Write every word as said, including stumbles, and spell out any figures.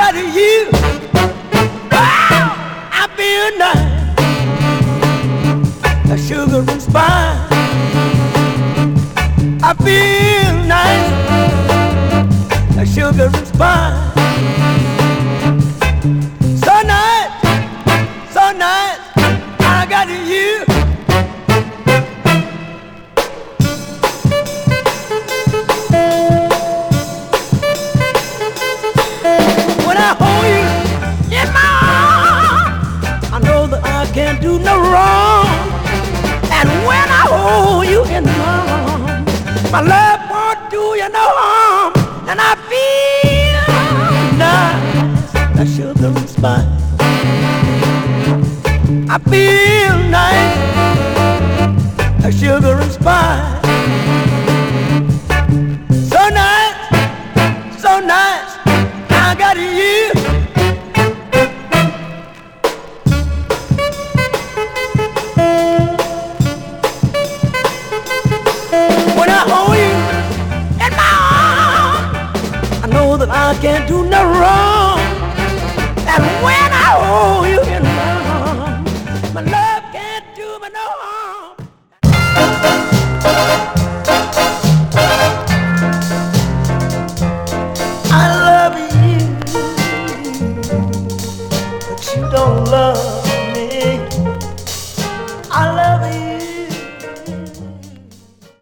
got you. Wow, I feel nice, a sugar and spice. I feel nice, a sugar and spice. So nice, so nice, I got you. When I hold you in my arms, I know that I can't do no wrong. And when I hold you in my arms, my love won't do you no harm. And I feel nice, like sugar and spice. I feel nice, like sugar and spice. So nice, so nice, I got you. When I hold you in my arms, I know that I can't do no wrong. And when I hold you